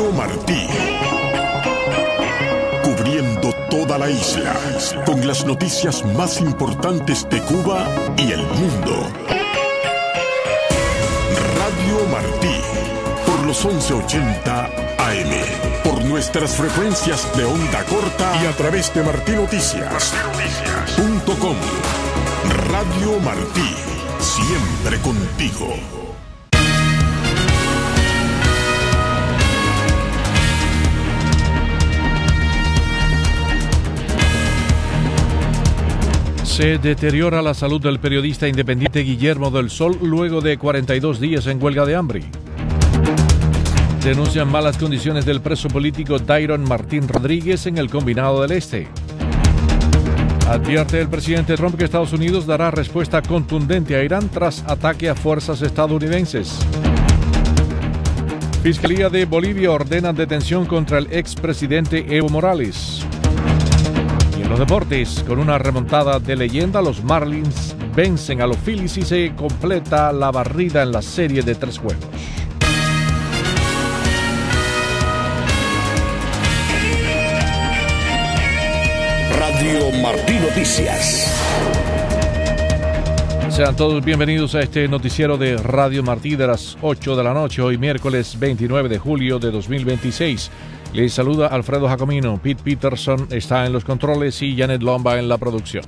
Radio Martí. Cubriendo toda la isla, con las noticias más importantes de Cuba y el mundo. Radio Martí, por los 1180 AM, por nuestras frecuencias de onda corta y a través de martinoticias.com. Radio Martí, siempre contigo. Se deteriora la salud del periodista independiente Guillermo del Sol luego de 42 días en huelga de hambre. Denuncian malas condiciones del preso político Dairon Martín Rodríguez en el Combinado del Este. Advierte el presidente Trump que Estados Unidos dará respuesta contundente a Irán tras ataque a fuerzas estadounidenses. Fiscalía de Bolivia ordena detención contra el expresidente Evo Morales. Y en los deportes, con una remontada de leyenda, los Marlins vencen a los Phillies y se completa la barrida en la serie de 3 juegos. Radio Martí Noticias. Sean todos bienvenidos a este noticiero de Radio Martí de las 8 de la noche, hoy miércoles 29 de julio de 2026. Les saluda Alfredo Jacomino. Pete Peterson está en los controles y Janet Lomba en la producción.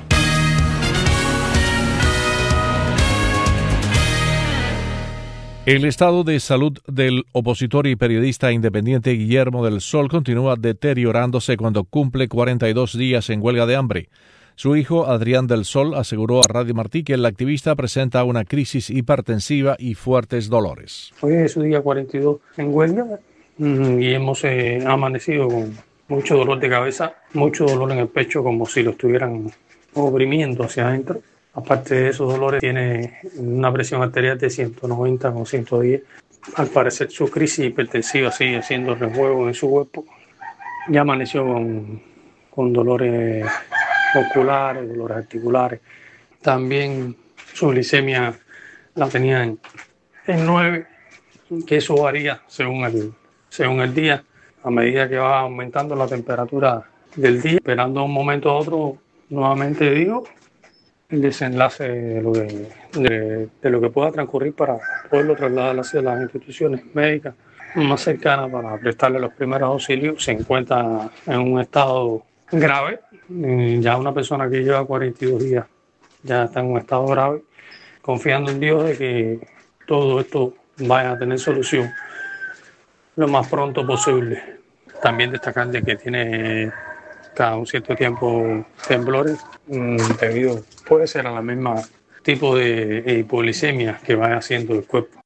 El estado de salud del opositor y periodista independiente Guillermo del Sol continúa deteriorándose cuando cumple 42 días en huelga de hambre. Su hijo, Adrián del Sol, aseguró a Radio Martí que el activista presenta una crisis hipertensiva y fuertes dolores. Hoy es su día 42 en huelga y hemos amanecido con mucho dolor de cabeza, mucho dolor en el pecho, como si lo estuvieran oprimiendo hacia adentro. Aparte de esos dolores, tiene una presión arterial de 190 con 110. Al parecer, su crisis hipertensiva sigue haciendo rejuego en su cuerpo. Ya amaneció con dolores oculares, dolores articulares. También su glicemia la tenía en 9, que eso varía según el día. A medida que va aumentando la temperatura del día, esperando un momento a otro, nuevamente digo, el desenlace de lo que pueda transcurrir para poderlo trasladar hacia las instituciones médicas más cercanas para prestarle los primeros auxilios. Se encuentra en un estado grave, ya una persona que lleva 42 días ya está en un estado grave, confiando en Dios de que todo esto vaya a tener solución lo más pronto posible. También destacar de que tiene cada un cierto tiempo temblores debido, puede ser a la misma tipo de hipoglicemia que va haciendo el cuerpo.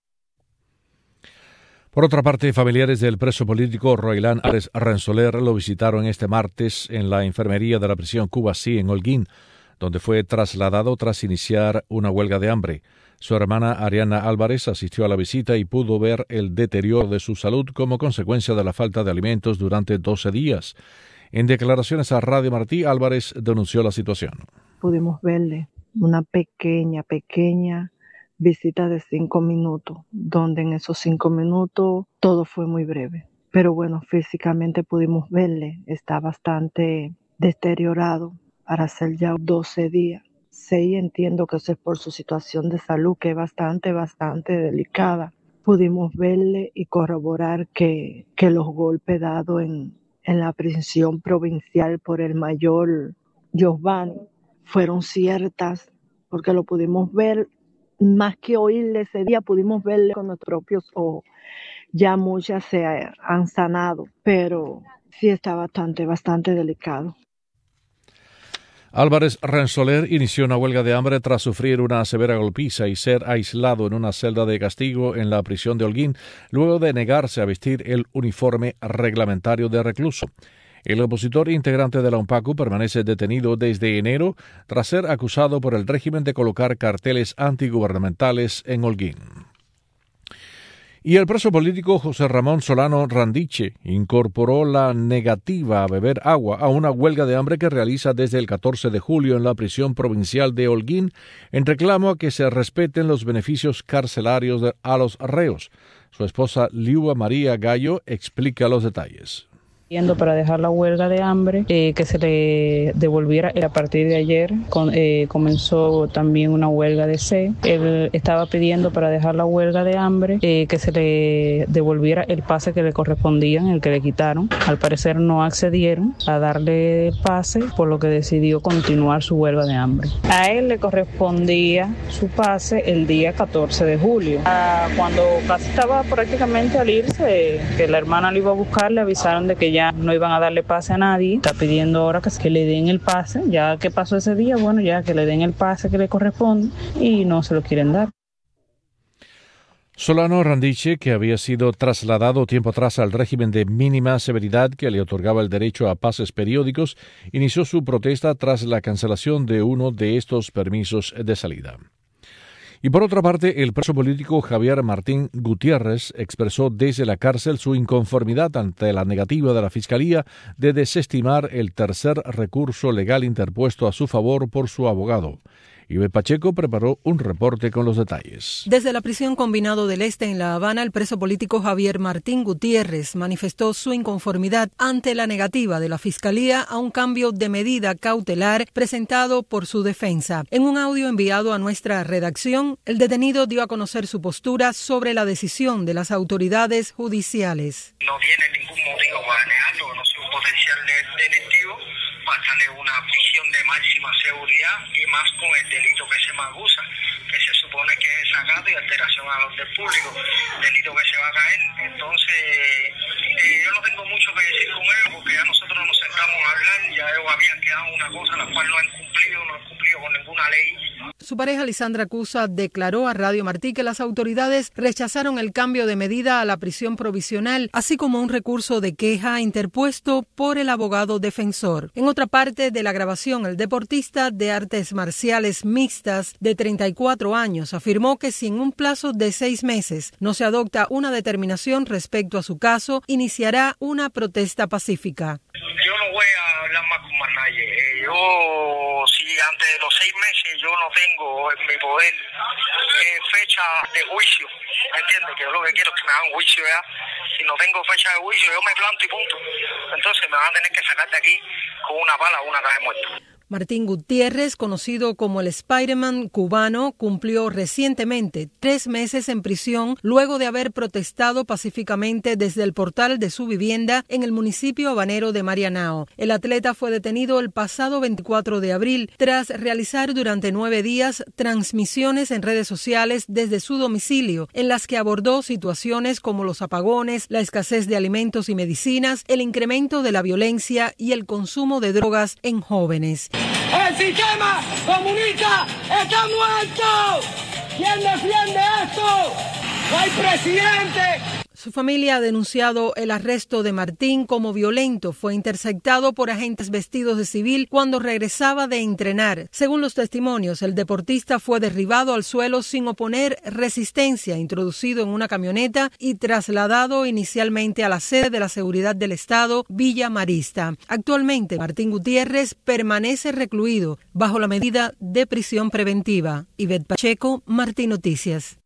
Por otra parte, familiares del preso político Roilán Álvarez Rensoler lo visitaron este martes en la enfermería de la prisión Cuba Sí en Holguín, donde fue trasladado tras iniciar una huelga de hambre. Su hermana Ariana Álvarez asistió a la visita y pudo ver el deterioro de su salud como consecuencia de la falta de alimentos durante 12 días. En declaraciones a Radio Martí, Álvarez denunció la situación. Pudimos verle una pequeña visita de 5 minutos, donde en esos 5 minutos todo fue muy breve. Pero bueno, físicamente pudimos verle, está bastante deteriorado para hacer ya 12 días. Sí, entiendo que eso es por su situación de salud, que es bastante delicada. Pudimos verle y corroborar que los golpes dados en la prisión provincial por el mayor Giovanni fueron ciertas, porque lo pudimos ver, más que oírle ese día, pudimos verle con nuestros propios ojos. Ya muchas se han sanado, pero sí está bastante delicado. Álvarez Rensoler inició una huelga de hambre tras sufrir una severa golpiza y ser aislado en una celda de castigo en la prisión de Holguín, luego de negarse a vestir el uniforme reglamentario de recluso. El opositor integrante de la UNPACU permanece detenido desde enero tras ser acusado por el régimen de colocar carteles antigubernamentales en Holguín. Y el preso político José Ramón Solano Randiche incorporó la negativa a beber agua a una huelga de hambre que realiza desde el 14 de julio en la prisión provincial de Holguín en reclamo a que se respeten los beneficios carcelarios a los reos. Su esposa Liua María Gallo explica los detalles. Para dejar la huelga de hambre, que se le devolviera. A partir de ayer comenzó también una huelga de sed. Él estaba pidiendo para dejar la huelga de hambre que se le devolviera el pase que le correspondía, el que le quitaron. Al parecer no accedieron a darle el pase, por lo que decidió continuar su huelga de hambre. A él le correspondía su pase el día 14 de julio. Cuando casi estaba prácticamente al irse, que la hermana lo iba a buscar, le avisaron de que ya no iban a darle pase a nadie. Está pidiendo ahora que le den el pase. Ya que pasó ese día, bueno, ya que le den el pase que le corresponde y no se lo quieren dar. Solano Randiche, que había sido trasladado tiempo atrás al régimen de mínima severidad que le otorgaba el derecho a pases periódicos, inició su protesta tras la cancelación de uno de estos permisos de salida. Y por otra parte, el preso político Javier Martín Gutiérrez expresó desde la cárcel su inconformidad ante la negativa de la Fiscalía de desestimar el tercer recurso legal interpuesto a su favor por su abogado. Ivette Pacheco preparó un reporte con los detalles. Desde la prisión Combinado del Este en La Habana, el preso político Javier Martín Gutiérrez manifestó su inconformidad ante la negativa de la Fiscalía a un cambio de medida cautelar presentado por su defensa. En un audio enviado a nuestra redacción, el detenido dio a conocer su postura sobre la decisión de las autoridades judiciales. No tiene ningún motivo para negarlo, no soy un potencial delictivo, para darle una prisión de máxima seguridad y más con el delito que se me acusa, que se supone que es desacato y alteración al orden público, delito que se va a caer. Entonces, yo no tengo mucho que decir con ellos porque ya nosotros nos sentamos a hablar, ya ellos habían quedado una cosa la cual no han cumplido con ninguna ley. Su pareja Lisandra Cusa declaró a Radio Martí que las autoridades rechazaron el cambio de medida a la prisión provisional, así como un recurso de queja interpuesto por el abogado defensor. En otra parte de la grabación, el deportista de artes marciales mixtas de 34 años afirmó que si en un plazo de 6 meses no se adopta una determinación respecto a su caso, iniciará una protesta pacífica. Yo no voy a hablar más con más nadie. Si antes de los 6 meses yo no tengo en mi poder fecha de juicio, ¿me entiendes? Que yo lo que quiero es que me hagan juicio ya. Si no tengo fecha de juicio, yo me planto y punto. Entonces me van a tener que sacar de aquí con una pala o una caja de muertos. Martín Gutiérrez, conocido como el Spider-Man cubano, cumplió recientemente 3 meses en prisión luego de haber protestado pacíficamente desde el portal de su vivienda en el municipio habanero de Marianao. El atleta fue detenido el pasado 24 de abril tras realizar durante 9 días transmisiones en redes sociales desde su domicilio, en las que abordó situaciones como los apagones, la escasez de alimentos y medicinas, el incremento de la violencia y el consumo de drogas en jóvenes. ¡El sistema comunista está muerto! ¿Quién defiende esto? ¡No hay presidente! Su familia ha denunciado el arresto de Martín como violento. Fue interceptado por agentes vestidos de civil cuando regresaba de entrenar. Según los testimonios, el deportista fue derribado al suelo sin oponer resistencia, introducido en una camioneta y trasladado inicialmente a la sede de la Seguridad del Estado, Villa Marista. Actualmente, Martín Gutiérrez permanece recluido bajo la medida de prisión preventiva. Ivette Pacheco, Martí Noticias.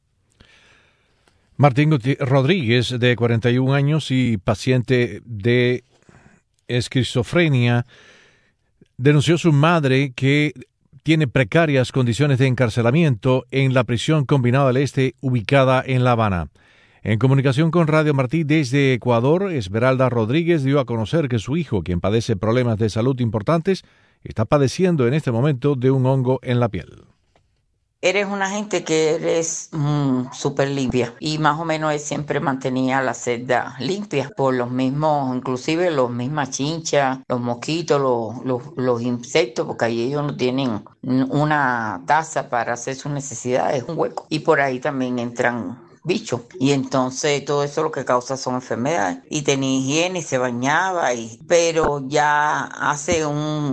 Martín Rodríguez, de 41 años y paciente de esquizofrenia, denunció a su madre que tiene precarias condiciones de encarcelamiento en la prisión Combinado del Este ubicada en La Habana. En comunicación con Radio Martí desde Ecuador, Esmeralda Rodríguez dio a conocer que su hijo, quien padece problemas de salud importantes, está padeciendo en este momento de un hongo en la piel. Eres una gente que eres súper limpia y más o menos él siempre mantenía la celda limpia por los mismos, inclusive los mismas chinchas, los mosquitos, los insectos, porque ahí ellos no tienen una taza para hacer sus necesidades, un hueco. Y por ahí también entran bichos. Y entonces todo eso lo que causa son enfermedades. Y tenía higiene y se bañaba, pero ya hace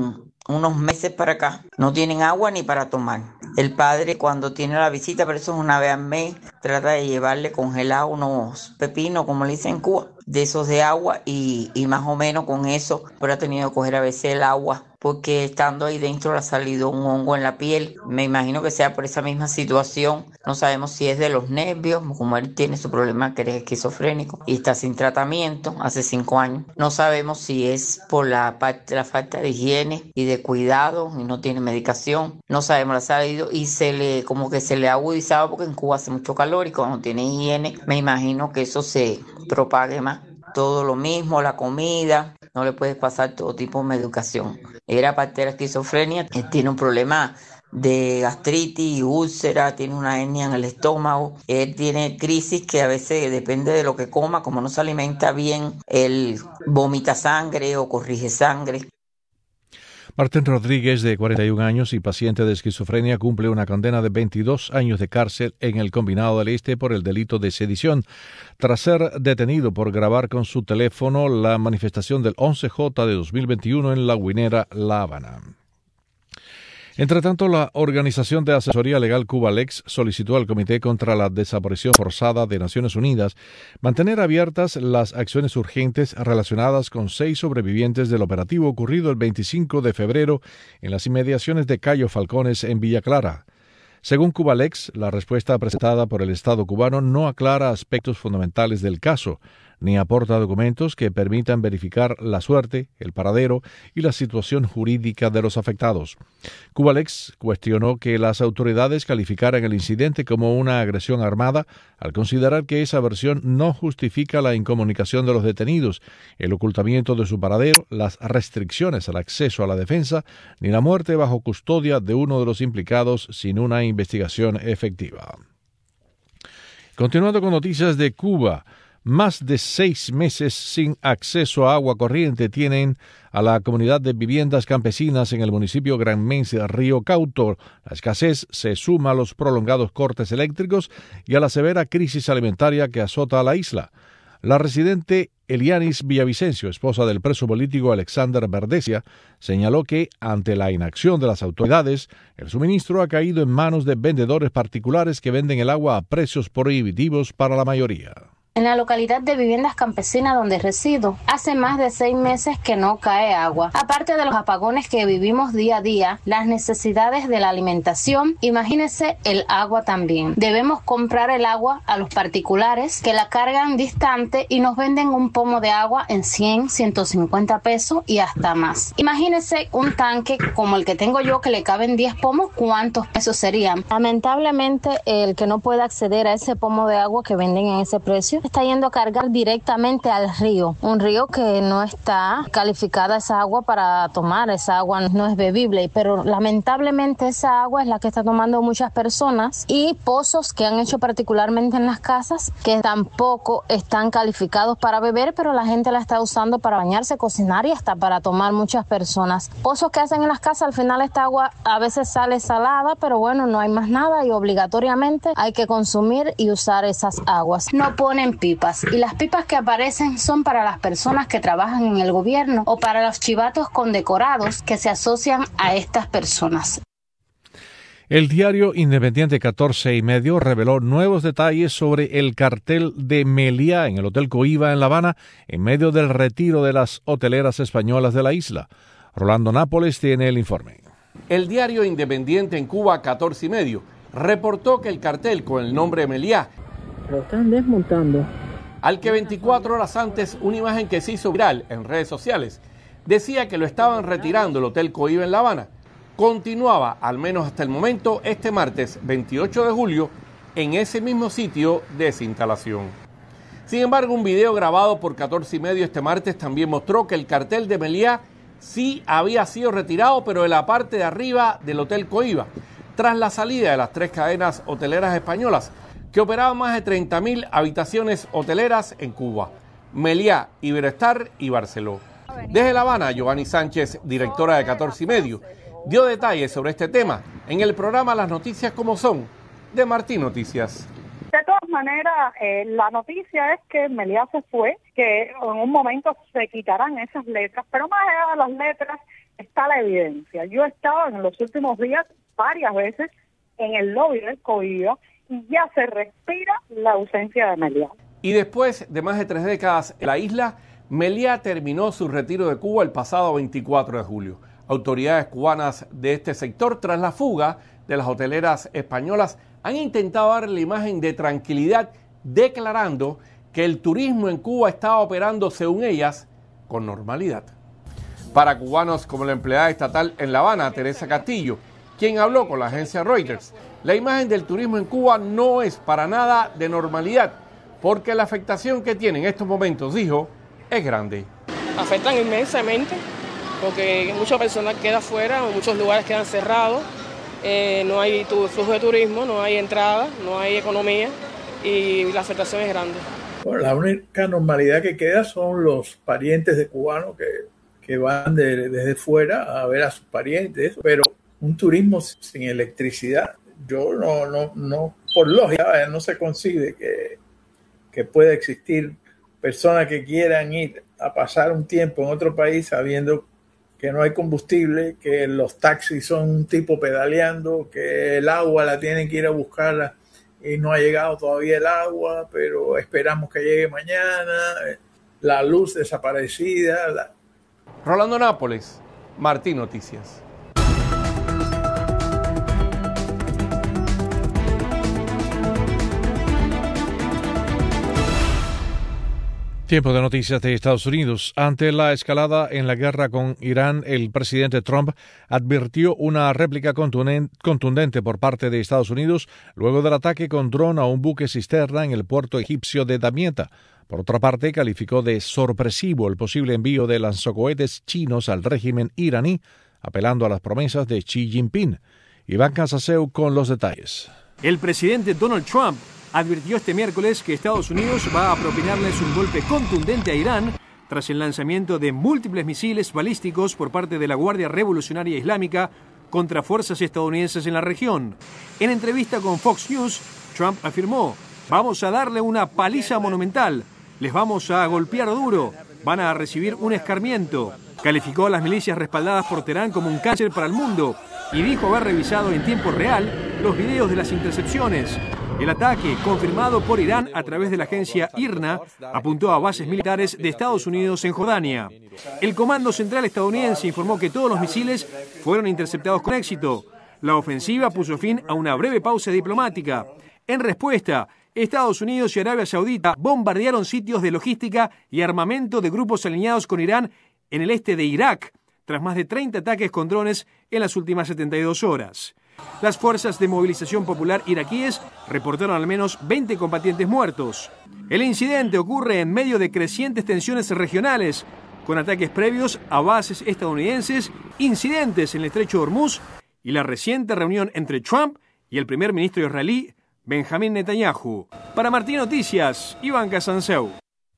unos meses para acá no tienen agua ni para tomar. El padre cuando tiene la visita, pero eso es una vez al mes, trata de llevarle congelado unos pepinos, como le dicen en Cuba, de esos de agua y más o menos con eso, pero ha tenido que coger a veces el agua porque estando ahí dentro le ha salido un hongo en la piel. Me imagino que sea por esa misma situación. No sabemos si es de los nervios, como él tiene su problema que es esquizofrénico y está sin tratamiento hace 5 años. No sabemos si es por la falta de higiene y de cuidado y no tiene medicación. No sabemos, le ha salido y se le ha agudizado porque en Cuba hace mucho calor y cuando tiene higiene me imagino que eso se propague más. Todo lo mismo, la comida, no le puedes pasar todo tipo de medicación. Era parte de la esquizofrenia, tiene un problema de gastritis, úlcera, tiene una hernia en el estómago, él tiene crisis que a veces depende de lo que coma, como no se alimenta bien, él vomita sangre o corrige sangre. Martín Rodríguez, de 41 años y paciente de esquizofrenia, cumple una condena de 22 años de cárcel en el Combinado del Este por el delito de sedición, tras ser detenido por grabar con su teléfono la manifestación del 11J de 2021 en La Guinera, La Habana. Entre tanto, la Organización de Asesoría Legal Cubalex solicitó al Comité contra la Desaparición Forzada de Naciones Unidas mantener abiertas las acciones urgentes relacionadas con 6 sobrevivientes del operativo ocurrido el 25 de febrero en las inmediaciones de Cayo Falcones en Villa Clara. Según Cubalex, la respuesta presentada por el Estado cubano no aclara aspectos fundamentales del caso, ni aporta documentos que permitan verificar la suerte, el paradero y la situación jurídica de los afectados. Cubalex cuestionó que las autoridades calificaran el incidente como una agresión armada al considerar que esa versión no justifica la incomunicación de los detenidos, el ocultamiento de su paradero, las restricciones al acceso a la defensa, ni la muerte bajo custodia de uno de los implicados sin una investigación efectiva. Continuando con noticias de Cuba, más de 6 meses sin acceso a agua corriente tienen a la comunidad de viviendas campesinas en el municipio granmense Río Cauto. La escasez se suma a los prolongados cortes eléctricos y a la severa crisis alimentaria que azota a la isla. La residente Elianis Villavicencio, esposa del preso político Alexander Verdesia, señaló que, ante la inacción de las autoridades, el suministro ha caído en manos de vendedores particulares que venden el agua a precios prohibitivos para la mayoría. En la localidad de viviendas campesinas donde resido, hace más de 6 meses que no cae agua. Aparte de los apagones que vivimos día a día, las necesidades de la alimentación, imagínese el agua también. Debemos comprar el agua a los particulares que la cargan distante y nos venden un pomo de agua en 100, 150 pesos y hasta más. Imagínese un tanque como el que tengo yo que le caben 10 pomos, ¿cuántos pesos serían? Lamentablemente, el que no puede acceder a ese pomo de agua que venden en ese precio, está yendo a cargar directamente al río, un río que no está calificada esa agua para tomar, esa agua no es bebible, pero lamentablemente esa agua es la que está tomando muchas personas y pozos que han hecho particularmente en las casas que tampoco están calificados para beber, pero la gente la está usando para bañarse, cocinar y hasta para tomar muchas personas. Pozos que hacen en las casas, al final esta agua a veces sale salada, pero bueno, no hay más nada y obligatoriamente hay que consumir y usar esas aguas. No ponen pipas y las pipas que aparecen son para las personas que trabajan en el gobierno o para los chivatos condecorados que se asocian a estas personas. El diario independiente 14 y medio reveló nuevos detalles sobre el cartel de Meliá en el Hotel Coiba en La Habana en medio del retiro de las hoteleras españolas de la isla. Rolando Nápoles tiene el informe. El diario independiente en Cuba 14 y medio reportó que el cartel con el nombre Meliá lo están desmontando. Al que 24 horas antes una imagen que se hizo viral en redes sociales decía que lo estaban retirando el Hotel Coiba en La Habana, continuaba, al menos hasta el momento, este martes 28 de julio, en ese mismo sitio de desinstalación. Sin embargo, un video grabado por 14 y medio este martes también mostró que el cartel de Meliá sí había sido retirado, pero de la parte de arriba del Hotel Coiba, tras la salida de las 3 cadenas hoteleras españolas, que operaban más de 30.000 habitaciones hoteleras en Cuba, Meliá, Iberostar y Barceló. Desde La Habana, Giovanni Sánchez, directora de 14 y medio, dio detalles sobre este tema en el programa Las Noticias Como Son, de Martín Noticias. De todas maneras, la noticia es que Meliá se fue, que en un momento se quitarán esas letras, pero más allá de las letras, está la evidencia. Yo he estado en los últimos días varias veces en el lobby del Coíba y ya se respira la ausencia de Meliá. Y después de más de 3 décadas en la isla, Meliá terminó su retiro de Cuba el pasado 24 de julio. Autoridades cubanas de este sector, tras la fuga de las hoteleras españolas, han intentado dar la imagen de tranquilidad, declarando que el turismo en Cuba estaba operando, según ellas, con normalidad. Para cubanos como la empleada estatal en La Habana, Teresa Castillo, quien habló con la agencia Reuters, la imagen del turismo en Cuba no es para nada de normalidad, porque la afectación que tiene en estos momentos, dijo, es grande. Afectan inmensamente, porque mucha personal queda fuera, muchos lugares quedan cerrados, no hay flujo de turismo, no hay entrada, no hay economía y la afectación es grande. Bueno, la única normalidad que queda son los parientes de cubanos que van desde fuera a ver a sus parientes, pero un turismo sin electricidad, yo no por lógica, no se concibe que pueda existir personas que quieran ir a pasar un tiempo en otro país sabiendo que no hay combustible, que los taxis son un tipo pedaleando, que el agua la tienen que ir a buscarla y no ha llegado todavía el agua, pero esperamos que llegue mañana, la luz desaparecida. Rolando Nápoles, Martín Noticias. Tiempo de noticias de Estados Unidos. Ante la escalada en la guerra con Irán, el presidente Trump advirtió una réplica contundente por parte de Estados Unidos luego del ataque con dron a un buque cisterna en el puerto egipcio de Damietta. Por otra parte, calificó de sorpresivo el posible envío de lanzacohetes chinos al régimen iraní, apelando a las promesas de Xi Jinping. Iván Casaseu con los detalles. El presidente Donald Trump advirtió este miércoles que Estados Unidos va a propinarles un golpe contundente a Irán tras el lanzamiento de múltiples misiles balísticos por parte de la Guardia Revolucionaria Islámica contra fuerzas estadounidenses en la región. En entrevista con Fox News, Trump afirmó: "Vamos a darle una paliza monumental, les vamos a golpear duro, van a recibir un escarmiento". Calificó a las milicias respaldadas por Teherán como un cáncer para el mundo y dijo haber revisado en tiempo real los videos de las intercepciones. El ataque, confirmado por Irán a través de la agencia IRNA, apuntó a bases militares de Estados Unidos en Jordania. El Comando Central estadounidense informó que todos los misiles fueron interceptados con éxito. La ofensiva puso fin a una breve pausa diplomática. En respuesta, Estados Unidos y Arabia Saudita bombardearon sitios de logística y armamento de grupos alineados con Irán en el este de Irak, tras más de 30 ataques con drones en las últimas 72 horas. Las fuerzas de movilización popular iraquíes reportaron al menos 20 combatientes muertos. El incidente ocurre en medio de crecientes tensiones regionales, con ataques previos a bases estadounidenses, incidentes en el estrecho de Hormuz y la reciente reunión entre Trump y el primer ministro israelí, Benjamín Netanyahu. Para Martín Noticias, Iván Casanseu.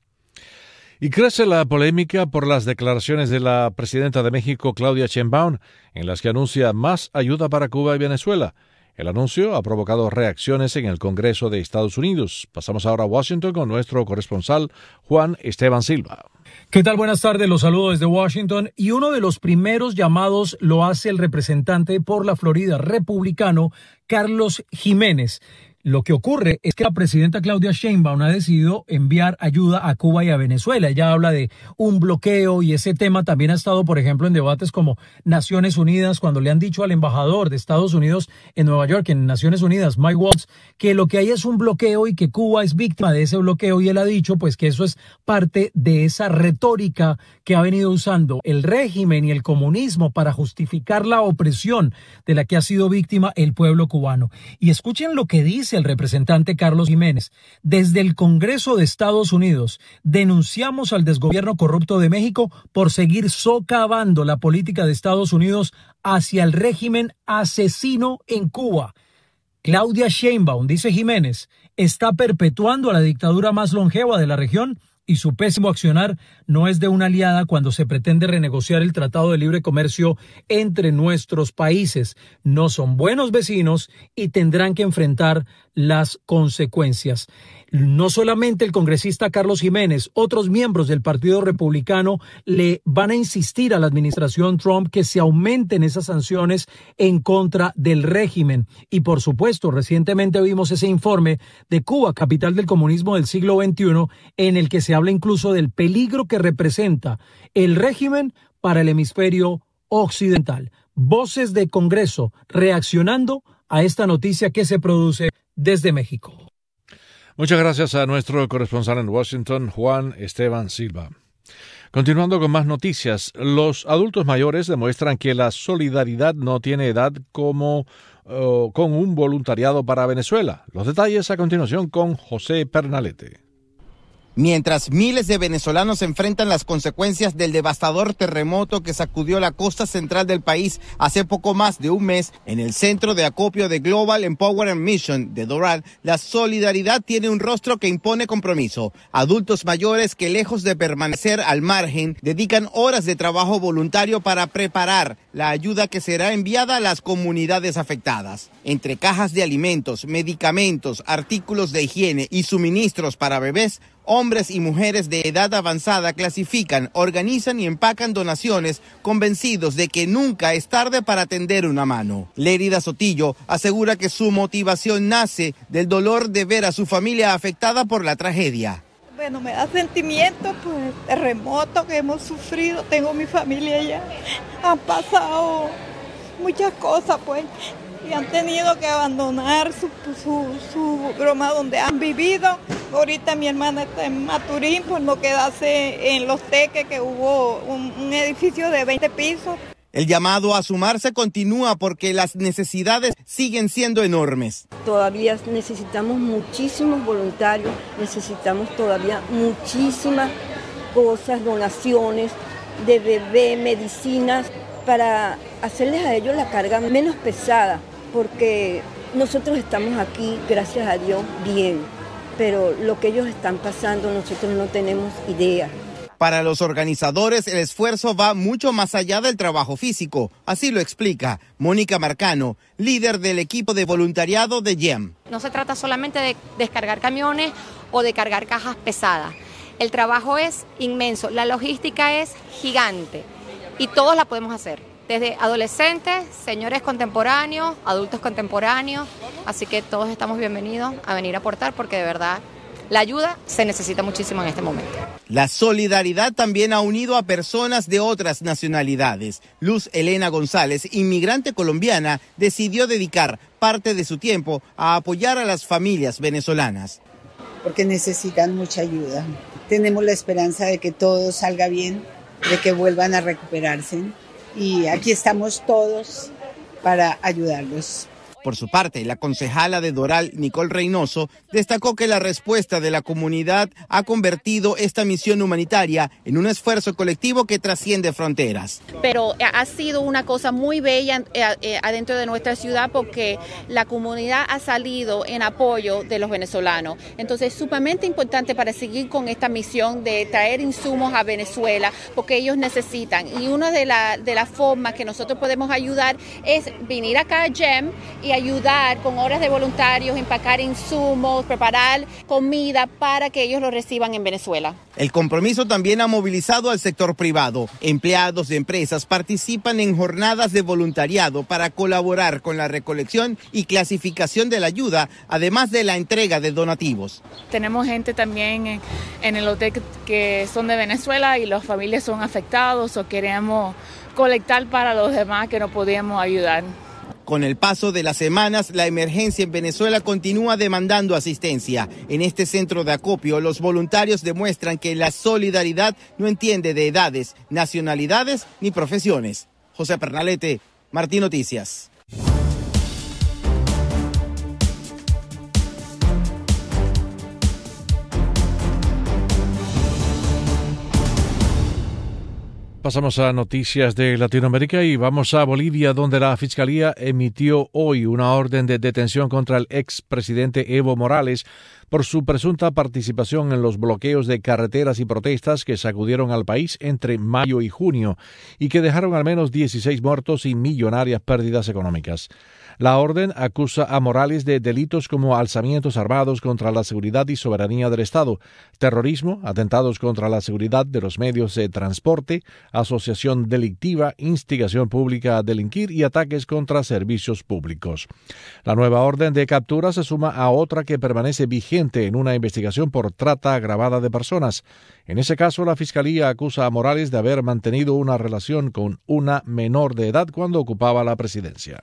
Y crece la polémica por las declaraciones de la presidenta de México, Claudia Sheinbaum, en las que anuncia más ayuda para Cuba y Venezuela. El anuncio ha provocado reacciones en el Congreso de Estados Unidos. Pasamos ahora a Washington con nuestro corresponsal, Juan Esteban Silva. ¿Qué tal? Buenas tardes, los saludo desde Washington. Y uno de los primeros llamados lo hace el representante por la Florida republicano, Carlos Jiménez. Lo que ocurre es que la presidenta Claudia Sheinbaum ha decidido enviar ayuda a Cuba y a Venezuela. Ella habla de un bloqueo y ese tema también ha estado, por ejemplo, en debates como Naciones Unidas, cuando le han dicho al embajador de Estados Unidos en Nueva York, en Naciones Unidas, Mike Waltz, que lo que hay es un bloqueo y que Cuba es víctima de ese bloqueo. Y él ha dicho pues que eso es parte de esa retórica que ha venido usando el régimen y el comunismo para justificar la opresión de la que ha sido víctima el pueblo cubano. Y escuchen lo que dice el representante Carlos Jiménez. Desde el Congreso de Estados Unidos denunciamos al desgobierno corrupto de México por seguir socavando la política de Estados Unidos hacia el régimen asesino en Cuba. Claudia Sheinbaum, dice Jiménez, está perpetuando a la dictadura más longeva de la región y su pésimo accionar no es de una aliada cuando se pretende renegociar el Tratado de Libre Comercio entre nuestros países. No son buenos vecinos y tendrán que enfrentar las consecuencias. No solamente el congresista Carlos Jiménez, otros miembros del Partido Republicano le van a insistir a la administración Trump que se aumenten esas sanciones en contra del régimen. Y por supuesto, recientemente vimos ese informe de Cuba, capital del comunismo del siglo XXI, en el que se habla incluso del peligro que representa el régimen para el hemisferio occidental. Voces de Congreso reaccionando a esta noticia que se produce desde México. Muchas gracias a nuestro corresponsal en Washington, Juan Esteban Silva. Continuando con más noticias, los adultos mayores demuestran que la solidaridad no tiene edad con un voluntariado para Venezuela. Los detalles a continuación con José Pernalete. Mientras miles de venezolanos enfrentan las consecuencias del devastador terremoto que sacudió la costa central del país hace poco más de un mes, en el centro de acopio de Global Empowerment Mission de Doral, la solidaridad tiene un rostro que impone compromiso. Adultos mayores que, lejos de permanecer al margen, dedican horas de trabajo voluntario para preparar la ayuda que será enviada a las comunidades afectadas. Entre cajas de alimentos, medicamentos, artículos de higiene y suministros para bebés, hombres y mujeres de edad avanzada clasifican, organizan y empacan donaciones, convencidos de que nunca es tarde para tender una mano. Lérida Sotillo asegura que su motivación nace del dolor de ver a su familia afectada por la tragedia. Bueno, me da sentimiento por el terremoto que hemos sufrido. Tengo mi familia allá. Han pasado muchas cosas, pues, y han tenido que abandonar su broma donde han vivido. Ahorita mi hermana está en Maturín por no quedarse en Los Teques, que hubo un edificio de 20 pisos. El llamado a sumarse continúa porque las necesidades siguen siendo enormes. Todavía necesitamos muchísimos voluntarios, necesitamos todavía muchísimas cosas, donaciones de bebé, medicinas, para hacerles a ellos la carga menos pesada, porque nosotros estamos aquí, gracias a Dios, bien, pero lo que ellos están pasando nosotros no tenemos idea. Para los organizadores, el esfuerzo va mucho más allá del trabajo físico. Así lo explica Mónica Marcano, líder del equipo de voluntariado de GEM. No se trata solamente de descargar camiones o de cargar cajas pesadas. El trabajo es inmenso, la logística es gigante y todos la podemos hacer. Desde adolescentes, señores contemporáneos, adultos contemporáneos. Así que todos estamos bienvenidos a venir a aportar porque de verdad la ayuda se necesita muchísimo en este momento. La solidaridad también ha unido a personas de otras nacionalidades. Luz Elena González, inmigrante colombiana, decidió dedicar parte de su tiempo a apoyar a las familias venezolanas. Porque necesitan mucha ayuda. Tenemos la esperanza de que todo salga bien, de que vuelvan a recuperarse. Y aquí estamos todos para ayudarlos. Por su parte, la concejala de Doral, Nicole Reynoso, destacó que la respuesta de la comunidad ha convertido esta misión humanitaria en un esfuerzo colectivo que trasciende fronteras. Pero ha sido una cosa muy bella adentro de nuestra ciudad porque la comunidad ha salido en apoyo de los venezolanos. Entonces es sumamente importante para seguir con esta misión de traer insumos a Venezuela porque ellos necesitan. Y una de las formas que nosotros podemos ayudar es venir acá a GEM y ayudar con horas de voluntarios, empacar insumos, preparar comida para que ellos lo reciban en Venezuela. El compromiso también ha movilizado al sector privado. Empleados de empresas participan en jornadas de voluntariado para colaborar con la recolección y clasificación de la ayuda, además de la entrega de donativos. Tenemos gente también en el hotel que son de Venezuela y las familias son afectados o queremos colectar para los demás que no podíamos ayudar. Con el paso de las semanas, la emergencia en Venezuela continúa demandando asistencia. En este centro de acopio, los voluntarios demuestran que la solidaridad no entiende de edades, nacionalidades ni profesiones. José Pernalete, Martín Noticias. Pasamos a noticias de Latinoamérica y vamos a Bolivia, donde la Fiscalía emitió hoy una orden de detención contra el expresidente Evo Morales por su presunta participación en los bloqueos de carreteras y protestas que sacudieron al país entre mayo y junio y que dejaron al menos 16 muertos y millonarias pérdidas económicas. La orden acusa a Morales de delitos como alzamientos armados contra la seguridad y soberanía del Estado, terrorismo, atentados contra la seguridad de los medios de transporte, asociación delictiva, instigación pública a delinquir y ataques contra servicios públicos. La nueva orden de captura se suma a otra que permanece vigente en una investigación por trata agravada de personas. En ese caso, la Fiscalía acusa a Morales de haber mantenido una relación con una menor de edad cuando ocupaba la presidencia.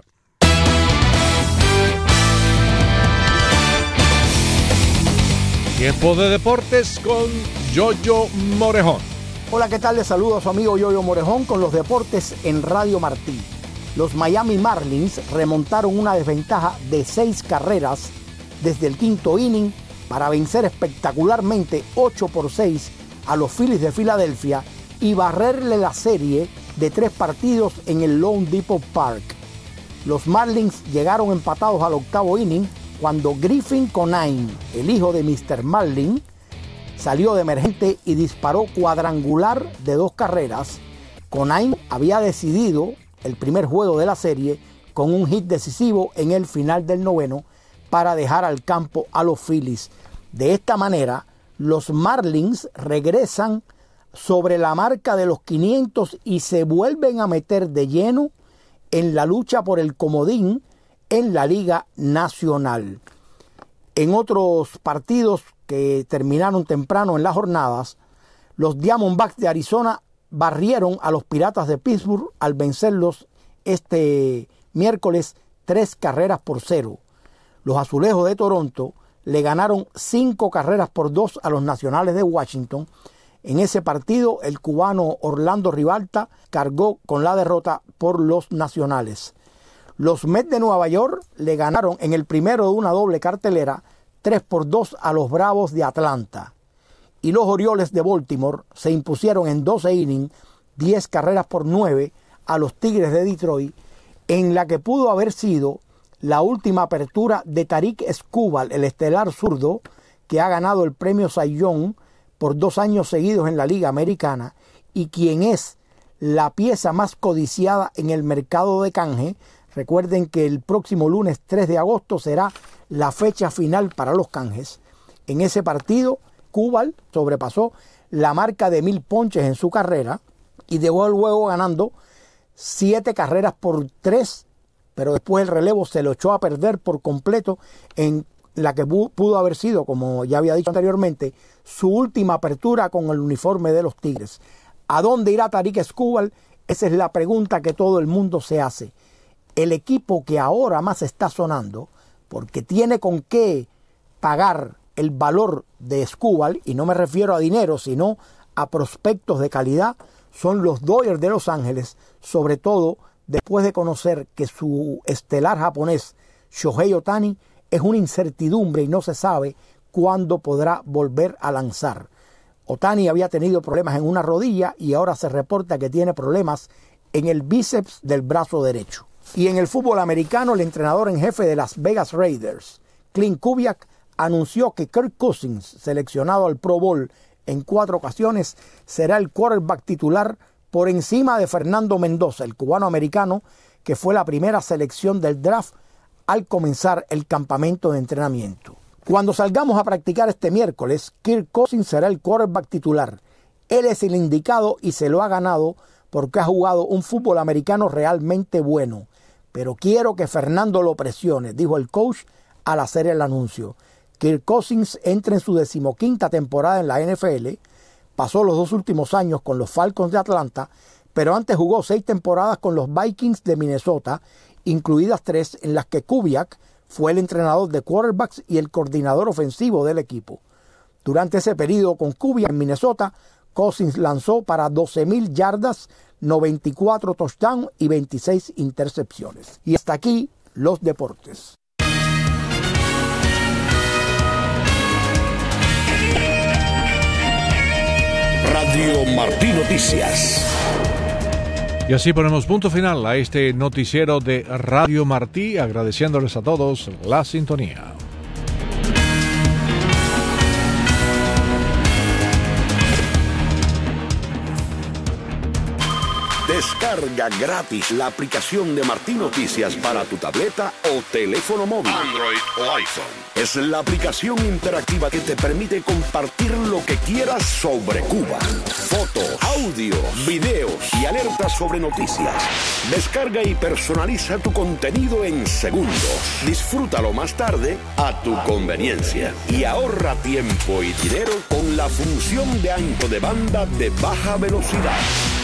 Tiempo de deportes con Yoyo Morejón. Hola, ¿qué tal? Les saludo a su amigo Yoyo Morejón con los deportes en Radio Martí. Los Miami Marlins remontaron una desventaja de 6 carreras desde el quinto inning para vencer espectacularmente 8-6 a los Phillies de Filadelfia y barrerle la serie de 3 partidos en el Lone Depot Park. Los Marlins llegaron empatados al octavo inning cuando Griffin Conine, el hijo de Mr. Marlin, salió de emergente y disparó cuadrangular de 2 carreras. Conine había decidido el primer juego de la serie con un hit decisivo en el final del noveno para dejar al campo a los Phillies. De esta manera, los Marlins regresan sobre la marca de los 500 y se vuelven a meter de lleno en la lucha por el comodín en la Liga Nacional. En otros partidos que terminaron temprano en las jornadas, los Diamondbacks de Arizona barrieron a los Piratas de Pittsburgh al vencerlos este miércoles 3-0. Los Azulejos de Toronto le ganaron 5-2 a los Nacionales de Washington. En ese partido, el cubano Orlando Ribalta cargó con la derrota por los Nacionales. Los Mets de Nueva York le ganaron en el primero de una doble cartelera 3-2 a los Bravos de Atlanta. Y los Orioles de Baltimore se impusieron en 12 innings 10-9 a los Tigres de Detroit, en la que pudo haber sido la última apertura de Tarik Skubal, el estelar zurdo, que ha ganado el premio Cy Young por 2 años seguidos en la Liga Americana y quien es la pieza más codiciada en el mercado de canje. Recuerden que el próximo lunes 3 de agosto será la fecha final para los canjes. En ese partido, Skubal sobrepasó la marca de 1000 ponches en su carrera y dejó luego ganando 7-3, pero después el relevo se lo echó a perder por completo en la que pudo haber sido, como ya había dicho anteriormente, su última apertura con el uniforme de los Tigres. ¿A dónde irá Tarik Skubal? Esa es la pregunta que todo el mundo se hace. El equipo que ahora más está sonando, porque tiene con qué pagar el valor de Skubal, y no me refiero a dinero, sino a prospectos de calidad, son los Dodgers de Los Ángeles, sobre todo después de conocer que su estelar japonés, Shohei Ohtani, es una incertidumbre y no se sabe cuándo podrá volver a lanzar. Ohtani había tenido problemas en una rodilla y ahora se reporta que tiene problemas en el bíceps del brazo derecho. Y en el fútbol americano, el entrenador en jefe de Las Vegas Raiders, Clint Kubiak, anunció que Kirk Cousins, seleccionado al Pro Bowl en 4 ocasiones, será el quarterback titular por encima de Fernando Mendoza, el cubano-americano, que fue la primera selección del draft al comenzar el campamento de entrenamiento. Cuando salgamos a practicar este miércoles, Kirk Cousins será el quarterback titular. Él es el indicado y se lo ha ganado porque ha jugado un fútbol americano realmente bueno. Pero quiero que Fernando lo presione, dijo el coach al hacer el anuncio. Kirk Cousins entra en su 15ª temporada en la NFL, pasó los 2 últimos años con los Falcons de Atlanta, pero antes jugó 6 temporadas con los Vikings de Minnesota, incluidas 3 en las que Kubiak fue el entrenador de quarterbacks y el coordinador ofensivo del equipo. Durante ese periodo con Kubiak en Minnesota, Cousins lanzó para 12,000 yardas, 94 touchdowns y 26 intercepciones. Y hasta aquí los deportes. Radio Martí Noticias. Y así ponemos punto final a este noticiero de Radio Martí, agradeciéndoles a todos la sintonía. Descarga gratis la aplicación de Martí Noticias para tu tableta o teléfono móvil, Android o iPhone. Es la aplicación interactiva que te permite compartir lo que quieras sobre Cuba. Fotos, audios, videos y alertas sobre noticias. Descarga y personaliza tu contenido en segundos. Disfrútalo más tarde a tu conveniencia. Y ahorra tiempo y dinero con la función de ancho de banda de baja velocidad.